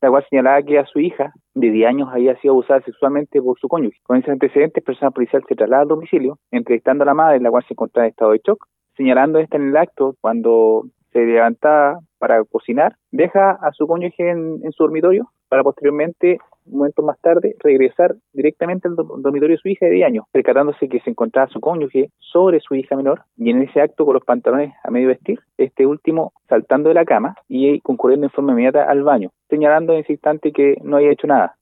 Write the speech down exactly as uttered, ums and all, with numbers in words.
la cual señalaba que a su hija de diez años había sido abusada sexualmente por su cónyuge. Con ese antecedente, el personal policial se traslada al domicilio, entrevistando a la madre, la cual se encontraba en estado de shock, señalando esta en el acto cuando se levantaba para cocinar, deja a su cónyuge en, en su dormitorio para posteriormente, momentos más tarde, regresar directamente al do- dormitorio de su hija de diez años, percatándose que se encontraba su cónyuge sobre su hija menor y en ese acto con los pantalones a medio vestir, este último saltando de la cama y concurriendo en forma inmediata al baño, señalando en ese instante que no había hecho nada.